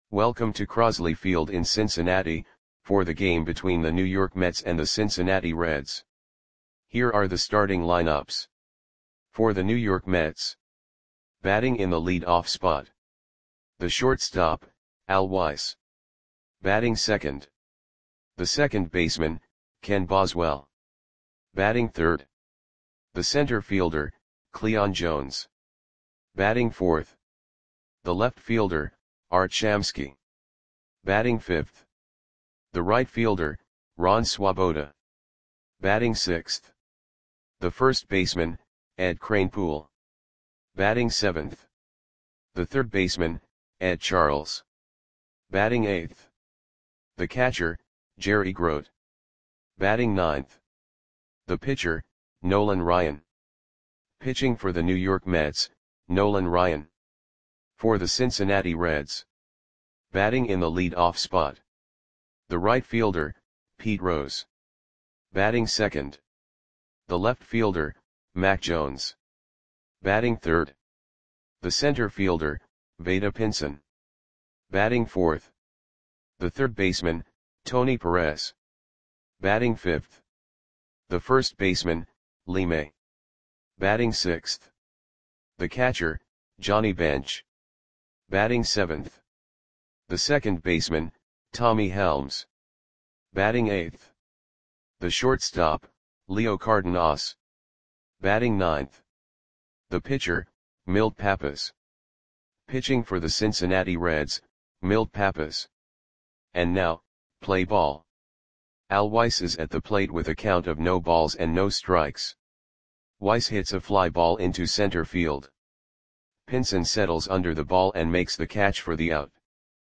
Welcome to Crosley Field in Cincinnati, for the game between the New York Mets and the Cincinnati Reds. Here are the starting lineups. For the New York Mets. Batting in the lead-off spot. The shortstop, Al Weiss. Batting second. The second baseman, Ken Boswell. Batting third. The center fielder, Cleon Jones. Batting fourth. The left fielder, Art Shamsky. Batting fifth. The right fielder, Ron Swoboda. Batting sixth. The first baseman, Ed Kranepool. Batting seventh. The third baseman, Ed Charles. Batting eighth. The catcher, Jerry Grote. Batting ninth. The pitcher, Nolan Ryan. Pitching for the New York Mets, Nolan Ryan. For the Cincinnati Reds. Batting in the lead-off spot. The right fielder, Pete Rose. Batting second. The left fielder, Mac Jones. Batting third. The center fielder, Vada Pinson. Batting fourth. The third baseman, Tony Perez. Batting fifth. The first baseman, Lee May. Batting sixth. The catcher, Johnny Bench. Batting seventh. The second baseman, Tommy Helms. Batting eighth. The shortstop, Leo Cardenas. Batting ninth. The pitcher, Milt Pappas. Pitching for the Cincinnati Reds, Milt Pappas. And now, play ball. Al Weiss is at the plate with a count of no balls and no strikes. Weiss hits a fly ball into center field. Pinson settles under the ball and makes the catch for the out.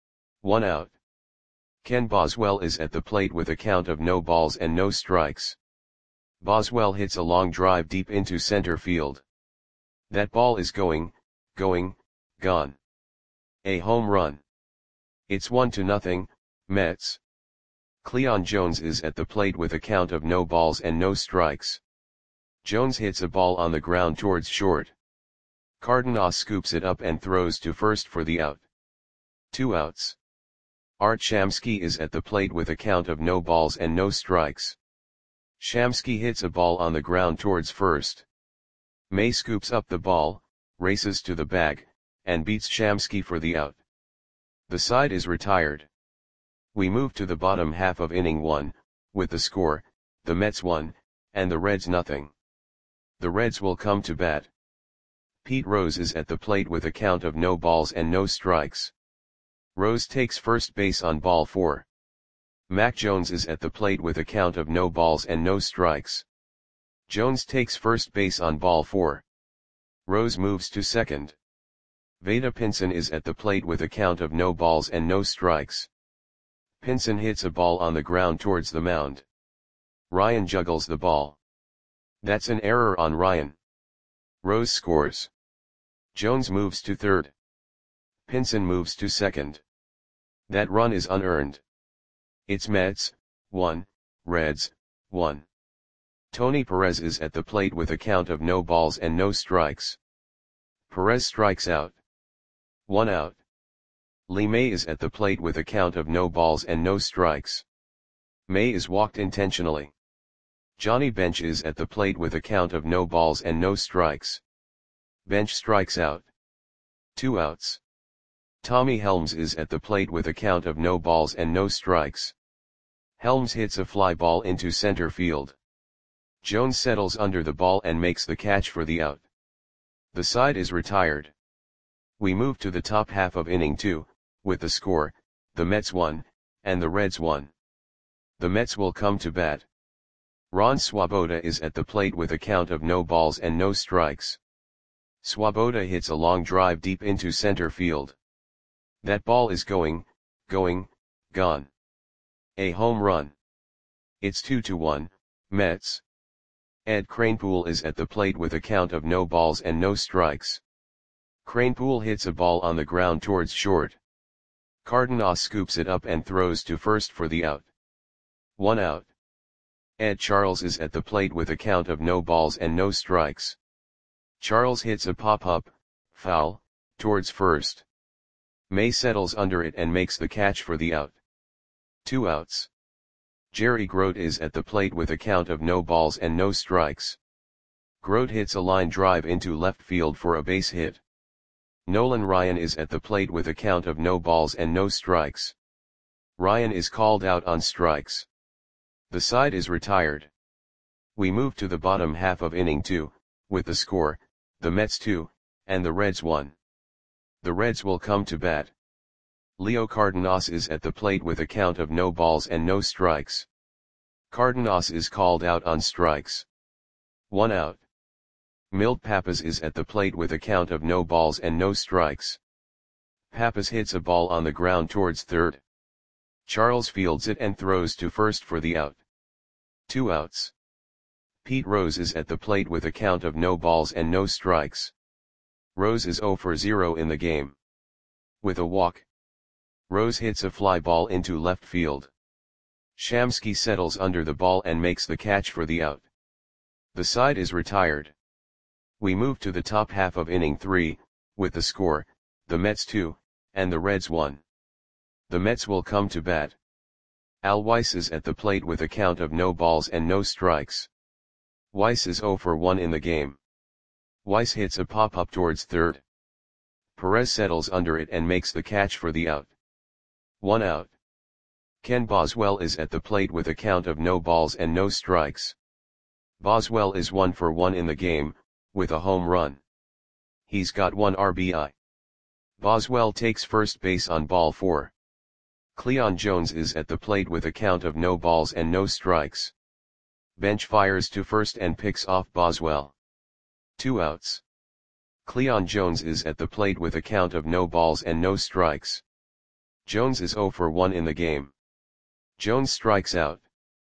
1 out. Ken Boswell is at the plate with a count of no balls and no strikes. Boswell hits a long drive deep into center field. That ball is gone. A home run. It's 1-0, Mets. Cleon Jones is at the plate with a count of no balls and no strikes. Jones hits a ball on the ground towards short. Cardenas scoops it up and throws to first for the out. 2 outs. Art Shamsky is at the plate with a count of no balls and no strikes. Shamsky hits a ball on the ground towards first. May scoops up the ball, races to the bag, and beats Shamsky for the out. The side is retired. We move to the bottom half of inning 1, with the score, the Mets 1, and the Reds 0. The Reds will come to bat. Pete Rose is at the plate with a count of no balls and no strikes. Rose takes first base on ball 4. Mac Jones is at the plate with a count of no balls and no strikes. Jones takes first base on ball 4. Rose moves to second. Vada Pinson is at the plate with a count of no balls and no strikes. Pinson hits a ball on the ground towards the mound. Ryan juggles the ball. That's an error on Ryan. Rose scores. Jones moves to third. Pinson moves to second. That run is unearned. It's Mets 1, Reds 1. Tony Perez is at the plate with a count of no balls and no strikes. Perez strikes out. 1 out. Lee May is at the plate with a count of no balls and no strikes. May is walked intentionally. Johnny Bench is at the plate with a count of no balls and no strikes. Bench strikes out. 2 outs. Tommy Helms is at the plate with a count of no balls and no strikes. Helms hits a fly ball into center field. Jones settles under the ball and makes the catch for the out. The side is retired. We move to the top half of inning 2, with the score, the Mets 1, and the Reds 1. The Mets will come to bat. Ron Swoboda is at the plate with a count of no balls and no strikes. Swoboda hits a long drive deep into center field. That ball is gone. A home run. It's 2-1, Mets. Ed Kranepool is at the plate with a count of no balls and no strikes. Kranepool hits a ball on the ground towards short. Cardenas scoops it up and throws to first for the out. 1 out. Ed Charles is at the plate with a count of no balls and no strikes. Charles hits a pop-up, foul, towards first. May settles under it and makes the catch for the out. 2 outs. Jerry Grote is at the plate with a count of no balls and no strikes. Grote hits a line drive into left field for a base hit. Nolan Ryan is at the plate with a count of no balls and no strikes. Ryan is called out on strikes. The side is retired. We move to the bottom half of inning 2, with the score, the Mets 2, and the Reds 1. The Reds will come to bat. Leo Cardenas is at the plate with a count of no balls and no strikes. Cardenas is called out on strikes. 1 out. Milt Pappas is at the plate with a count of no balls and no strikes. Pappas hits a ball on the ground towards third. Charles fields it and throws to first for the out. 2 outs. Pete Rose is at the plate with a count of no balls and no strikes. Rose is 0 for 0 in the game. With a walk, Rose hits a fly ball into left field. Shamsky settles under the ball and makes the catch for the out. The side is retired. We move to the top half of inning 3, with the score, the Mets 2, and the Reds 1. The Mets will come to bat. Al Weiss is at the plate with a count of no balls and no strikes. Weiss is 0 for 1 in the game. Weiss hits a pop-up towards third. Perez settles under it and makes the catch for the out. 1 out. Ken Boswell is at the plate with a count of no balls and no strikes. Boswell is 1 for 1 in the game, with a home run. He's got 1 RBI. Boswell takes first base on ball 4. Cleon Jones is at the plate with a count of no balls and no strikes. Bench fires to first and picks off Boswell. 2 outs. Cleon Jones is at the plate with a count of no balls and no strikes. Jones is 0 for 1 in the game. Jones strikes out.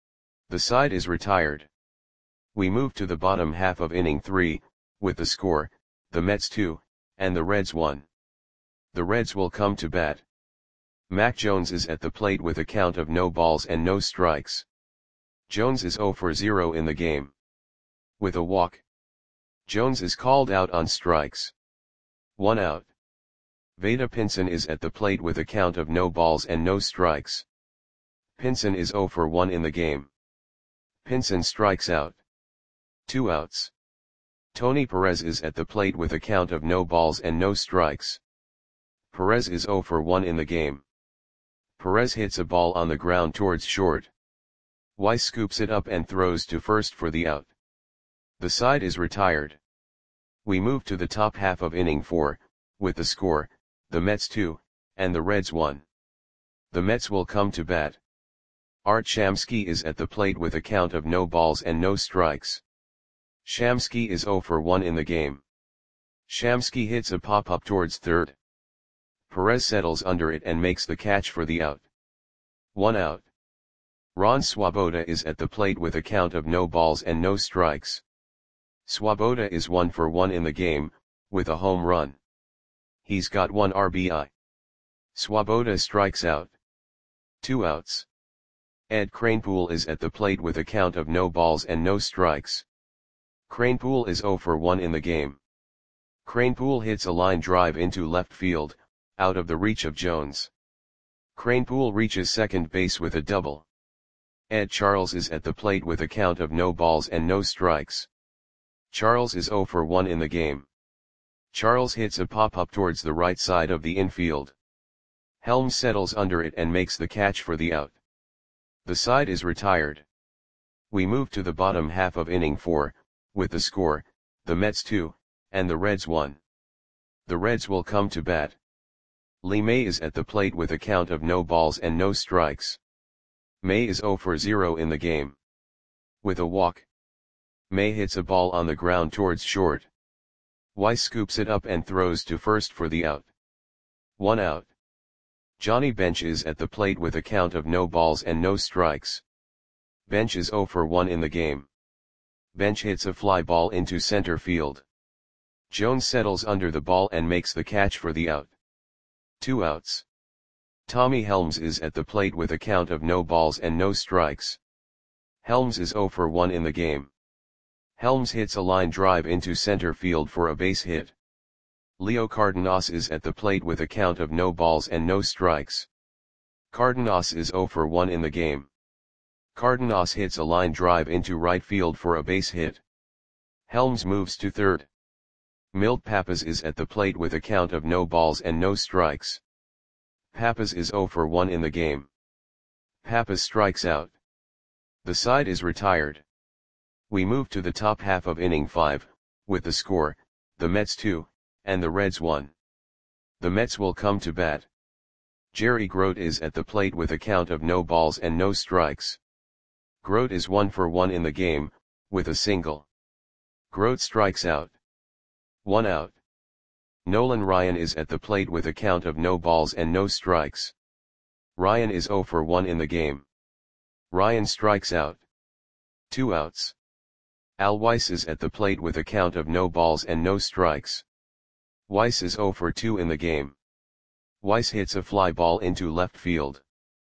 The side is retired. We move to the bottom half of inning 3, with the score, the Mets 2, and the Reds 1. The Reds will come to bat. Mac Jones is at the plate with a count of no balls and no strikes. Jones is 0 for 0 in the game. With a walk, Jones is called out on strikes. 1 out. Vada Pinson is at the plate with a count of no balls and no strikes. Pinson is 0 for 1 in the game. Pinson strikes out. 2 outs. Tony Perez is at the plate with a count of no balls and no strikes. Perez is 0 for 1 in the game. Perez hits a ball on the ground towards short. Weiss scoops it up and throws to first for the out. The side is retired. We move to the top half of inning 4, with the score, the Mets 2, and the Reds 1. The Mets will come to bat. Art Shamsky is at the plate with a count of no balls and no strikes. Shamsky is 0 for 1 in the game. Shamsky hits a pop-up towards third. Perez settles under it and makes the catch for the out. 1 out. Ron Swoboda is at the plate with a count of no balls and no strikes. Swoboda is 1 for 1 in the game, with a home run. He's got 1 RBI. Swoboda strikes out. 2 outs. Ed Kranepool is at the plate with a count of no balls and no strikes. Kranepool is 0 for 1 in the game. Kranepool hits a line drive into left field, out of the reach of Jones. Kranepool reaches second base with a double. Ed Charles is at the plate with a count of no balls and no strikes. Charles is 0 for 1 in the game. Charles hits a pop-up towards the right side of the infield. Helms settles under it and makes the catch for the out. The side is retired. We move to the bottom half of inning 4, with the score, the Mets 2, and the Reds 1. The Reds will come to bat. Lee May is at the plate with a count of no balls and no strikes. May is 0 for 0 in the game. With a walk, May hits a ball on the ground towards short. Weiss scoops it up and throws to first for the out. 1 out. Johnny Bench is at the plate with a count of no balls and no strikes. Bench is 0 for 1 in the game. Bench hits a fly ball into center field. Jones settles under the ball and makes the catch for the out. 2 outs. Tommy Helms is at the plate with a count of no balls and no strikes. Helms is 0 for 1 in the game. Helms hits a line drive into center field for a base hit. Leo Cardenas is at the plate with a count of no balls and no strikes. Cardenas is 0 for 1 in the game. Cardenas hits a line drive into right field for a base hit. Helms moves to third. Milt Pappas is at the plate with a count of no balls and no strikes. Pappas is 0 for 1 in the game. Pappas strikes out. The side is retired. We move to the top half of inning 5, with the score, the Mets 2, and the Reds 1. The Mets will come to bat. Jerry Grote is at the plate with a count of no balls and no strikes. Grote is 1 for 1 in the game, with a single. Grote strikes out. 1 out. Nolan Ryan is at the plate with a count of no balls and no strikes. Ryan is 0 for 1 in the game. Ryan strikes out. 2 outs. Al Weiss is at the plate with a count of no balls and no strikes. Weiss is 0 for 2 in the game. Weiss hits a fly ball into left field.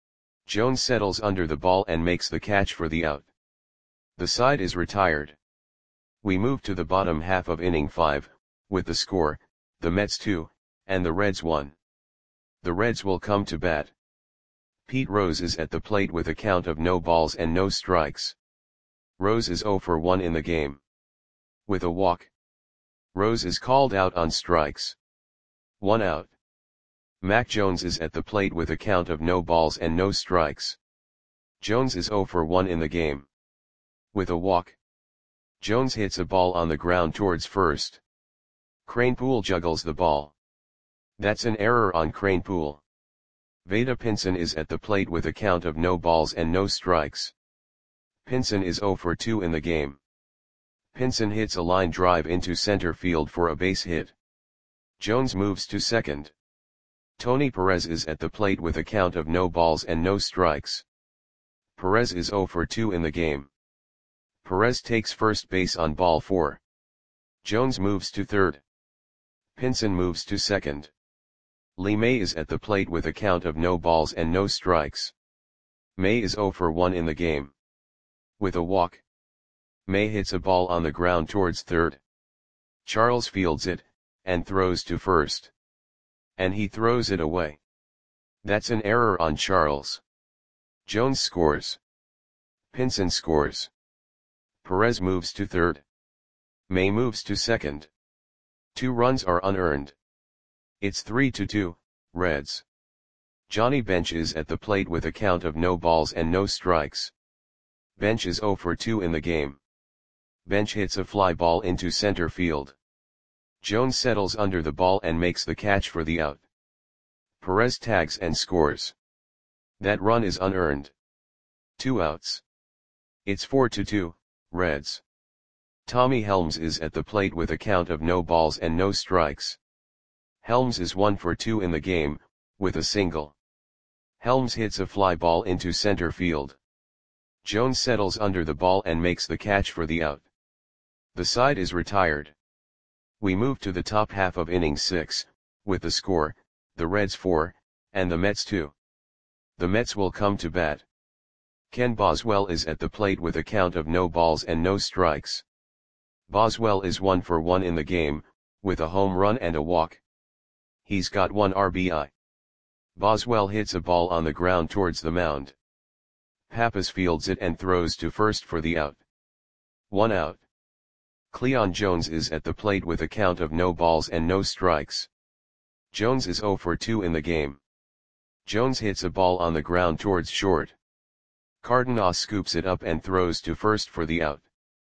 Jones settles under the ball and makes the catch for the out. The side is retired. We move to the bottom half of inning 5, with the score, the Mets 2, and the Reds 1. The Reds will come to bat. Pete Rose is at the plate with a count of no balls and no strikes. Rose is 0 for 1 in the game. With a walk. Rose is called out on strikes. 1 out. Mac Jones is at the plate with a count of no balls and no strikes. Jones is 0 for 1 in the game. With a walk. Jones hits a ball on the ground towards first. Kranepool juggles the ball. That's an error on Kranepool. Vada Pinson is at the plate with a count of no balls and no strikes. Pinson is 0 for 2 in the game. Pinson hits a line drive into center field for a base hit. Jones moves to second. Tony Perez is at the plate with a count of no balls and no strikes. Perez is 0 for 2 in the game. Perez takes first base on ball 4. Jones moves to third. Pinson moves to second. Lee May is at the plate with a count of no balls and no strikes. May is 0 for 1 in the game. With a walk. May hits a ball on the ground towards third. Charles fields it, and throws to first. And he throws it away. That's an error on Charles. Jones scores. Pinson scores. Perez moves to third. May moves to second. 2 runs are unearned. It's 3-2, Reds. Johnny Bench is at the plate with a count of no balls and no strikes. Bench is 0 for 2 in the game. Bench hits a fly ball into center field. Jones settles under the ball and makes the catch for the out. Perez tags and scores. That run is unearned. 2 outs. It's 4-2, Reds. Tommy Helms is at the plate with a count of no balls and no strikes. Helms is 1 for 2 in the game, with a single. Helms hits a fly ball into center field. Jones settles under the ball and makes the catch for the out. The side is retired. We move to the top half of inning 6, with the score, the Reds 4, and the Mets 2. The Mets will come to bat. Ken Boswell is at the plate with a count of no balls and no strikes. Boswell is 1 for 1 in the game, with a home run and a walk. He's got 1 RBI. Boswell hits a ball on the ground towards the mound. Pappas fields it and throws to first for the out. 1 out. Cleon Jones is at the plate with a count of no balls and no strikes. Jones is 0 for 2 in the game. Jones hits a ball on the ground towards short. Cardenas scoops it up and throws to first for the out.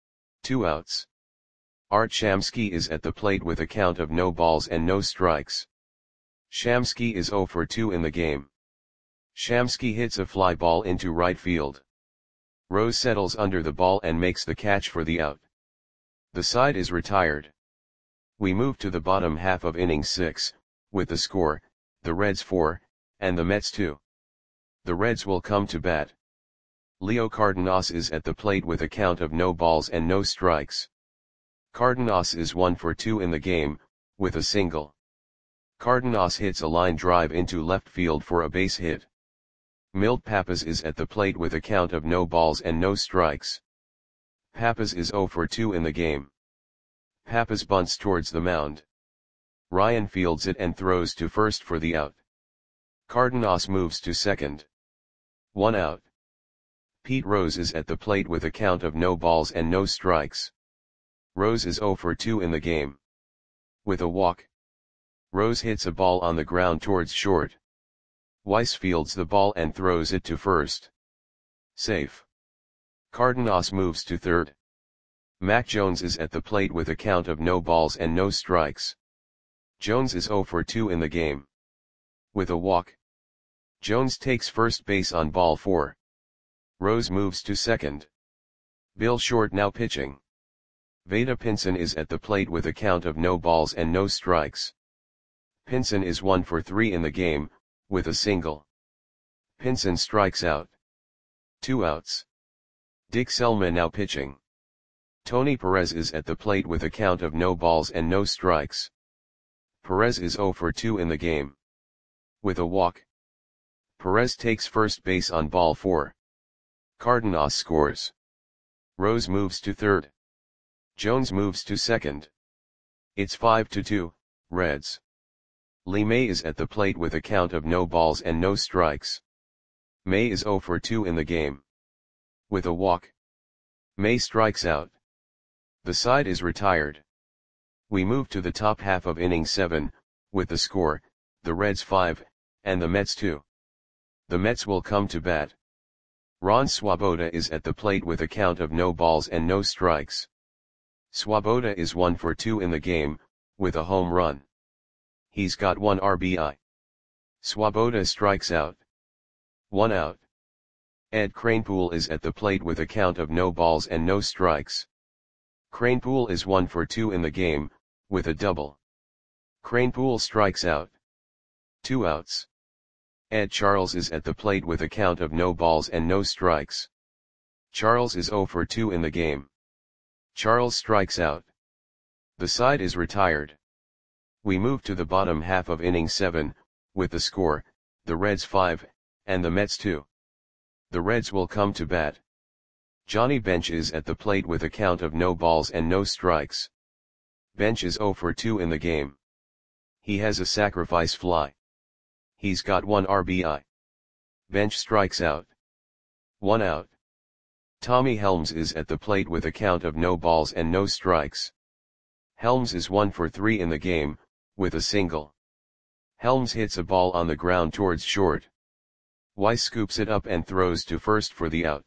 2 outs. Art Shamsky is at the plate with a count of no balls and no strikes. Shamsky is 0 for 2 in the game. Shamsky hits a fly ball into right field. Rose settles under the ball and makes the catch for the out. The side is retired. We move to the bottom half of inning 6, with the score, the Reds 4, and the Mets 2. The Reds will come to bat. Leo Cardenas is at the plate with a count of no balls and no strikes. Cardenas is 1 for 2 in the game, with a single. Cardenas hits a line drive into left field for a base hit. Milt Pappas is at the plate with a count of no balls and no strikes. Pappas is 0 for 2 in the game. Pappas bunts towards the mound. Ryan fields it and throws to first for the out. Cardenas moves to second. 1 out. Pete Rose is at the plate with a count of no balls and no strikes. Rose is 0 for 2 in the game. With a walk. Rose hits a ball on the ground towards short. Weiss fields the ball and throws it to first. Safe. Cardenas moves to third. Mac Jones is at the plate with a count of no balls and no strikes. Jones is 0 for 2 in the game. With a walk. Jones takes first base on ball 4. Rose moves to second. Bill Short now pitching. Vada Pinson is at the plate with a count of no balls and no strikes. Pinson is 1 for 3 in the game, with a single. Pinson strikes out. 2 outs. Dick Selma now pitching. Tony Perez is at the plate with a count of no balls and no strikes. Perez is 0 for 2 in the game. With a walk. Perez takes first base on ball 4. Cardenas scores. Rose moves to third. Jones moves to second. It's 5-2, Reds. Lee May is at the plate with a count of no balls and no strikes. May is 0 for 2 in the game. With a walk. May strikes out. The side is retired. We move to the top half of inning 7, with the score, the Reds 5, and the Mets 2. The Mets will come to bat. Ron Swoboda is at the plate with a count of no balls and no strikes. Swoboda is 1 for 2 in the game, with a home run. He's got 1 RBI. Swoboda strikes out. 1 out. Ed Kranepool is at the plate with a count of no balls and no strikes. Kranepool is 1 for 2 in the game, with a double. Kranepool strikes out. 2 outs. Ed Charles is at the plate with a count of no balls and no strikes. Charles is 0 for 2 in the game. Charles strikes out. The side is retired. We move to the bottom half of inning 7, with the score, the Reds 5, and the Mets 2. The Reds will come to bat. Johnny Bench is at the plate with a count of no balls and no strikes. Bench is 0 for 2 in the game. He has a sacrifice fly. He's got 1 RBI. Bench strikes out. 1 out. Tommy Helms is at the plate with a count of no balls and no strikes. Helms is 1 for 3 in the game, with a single. Helms hits a ball on the ground towards short. Weiss scoops it up and throws to first for the out.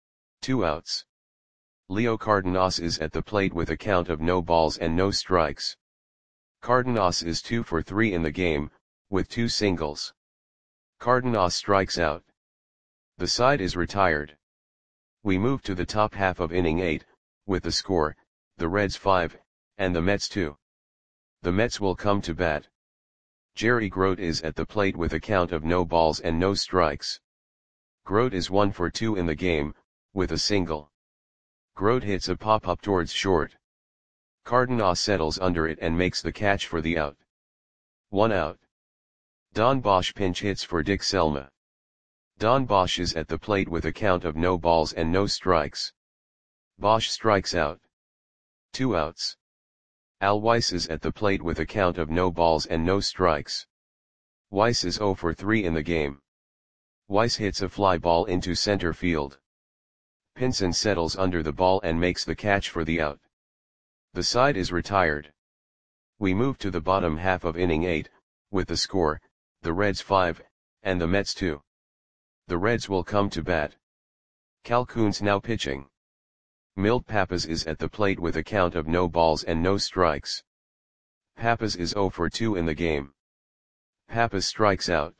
2 outs. Leo Cardenas is at the plate with a count of no balls and no strikes. Cardenas is 2 for 3 in the game, with 2 singles. Cardenas strikes out. The side is retired. We move to the top half of inning 8, with the score, the Reds 5, and the Mets 2. The Mets will come to bat. Jerry Grote is at the plate with a count of no balls and no strikes. Grote is 1 for 2 in the game, with a single. Grote hits a pop-up towards short. Cardenas settles under it and makes the catch for the out. 1 out. Don Bosch pinch hits for Dick Selma. Don Bosch is at the plate with a count of no balls and no strikes. Bosch strikes out. 2 outs. Al Weiss is at the plate with a count of no balls and no strikes. Weiss is 0 for 3 in the game. Weiss hits a fly ball into center field. Pinson settles under the ball and makes the catch for the out. The side is retired. We move to the bottom half of inning 8, with the score, the Reds 5, and the Mets 2. The Reds will come to bat. Cal Koons now pitching. Milt Pappas is at the plate with a count of no balls and no strikes. Pappas is 0 for 2 in the game. Pappas strikes out.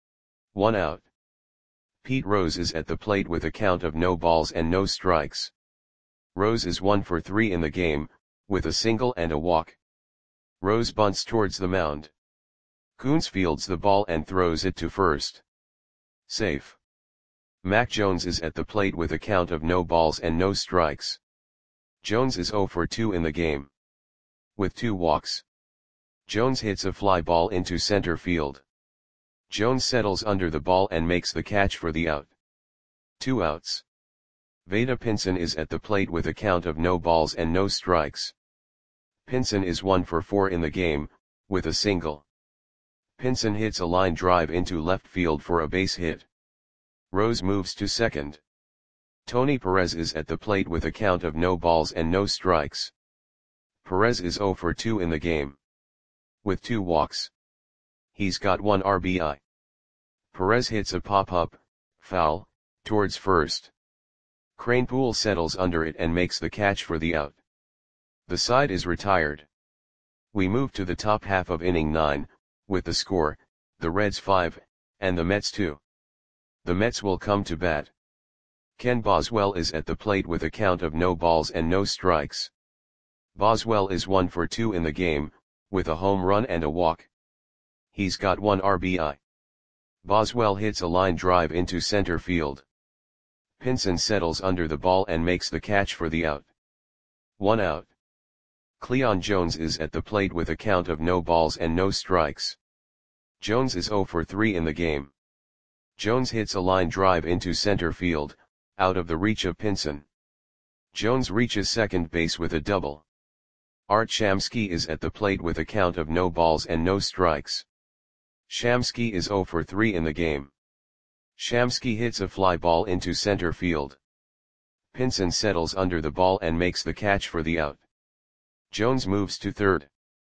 1 out. Pete Rose is at the plate with a count of no balls and no strikes. Rose is 1 for 3 in the game, with a single and a walk. Rose bunts towards the mound. Koons fields the ball and throws it to first. Safe. Mac Jones is at the plate with a count of no balls and no strikes. Jones is 0 for 2 in the game. With 2 walks. Jones hits a fly ball into center field. Jones settles under the ball and makes the catch for the out. 2 outs. Vada Pinson is at the plate with a count of no balls and no strikes. Pinson is 1 for 4 in the game, with a single. Pinson hits a line drive into left field for a base hit. Rose moves to second. Tony Perez is at the plate with a count of no balls and no strikes. Perez is 0 for 2 in the game, with 2 walks. He's got 1 RBI. Perez hits a pop-up, foul, towards first. Kranepool settles under it and makes the catch for the out. The side is retired. We move to the top half of inning 9, with the score, the Reds 5, and the Mets 2. The Mets will come to bat. Ken Boswell is at the plate with a count of no balls and no strikes. Boswell is 1 for 2 in the game, with a home run and a walk. He's got 1 RBI. Boswell hits a line drive into center field. Pinson settles under the ball and makes the catch for the out. 1 out. Cleon Jones is at the plate with a count of no balls and no strikes. Jones is 0 for 3 in the game. Jones hits a line drive into center field, out of the reach of Pinson. Jones reaches second base with a double. Art Shamsky is at the plate with a count of no balls and no strikes. Shamsky is 0 for 3 in the game. Shamsky hits a fly ball into center field. Pinson settles under the ball and makes the catch for the out. Jones moves to third.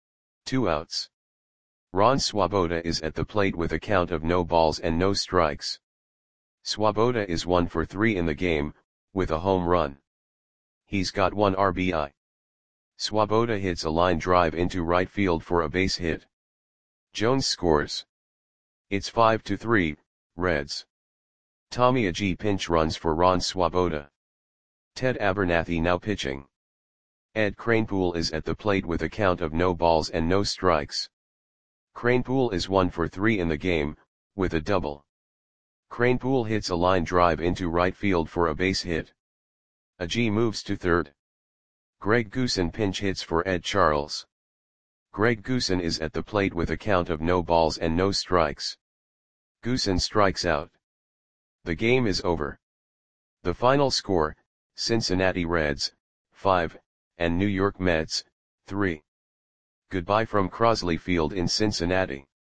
2 outs. Ron Swoboda is at the plate with a count of no balls and no strikes. Swoboda is 1 for 3 in the game, with a home run. He's got 1 RBI. Swoboda hits a line drive into right field for a base hit. Jones scores. It's 5-3, Reds. Tommy Agee pinch runs for Ron Swoboda. Ted Abernathy now pitching. Ed Kranepool is at the plate with a count of no balls and no strikes. Kranepool is 1 for 3 in the game, with a double. Kranepool hits a line drive into right field for a base hit. Agee moves to third. Greg Goosen pinch hits for Ed Charles. Greg Goosen is at the plate with a count of no balls and no strikes. Goosen strikes out. The game is over. The final score, Cincinnati Reds, 5, and New York Mets, 3. Goodbye from Crosley Field in Cincinnati.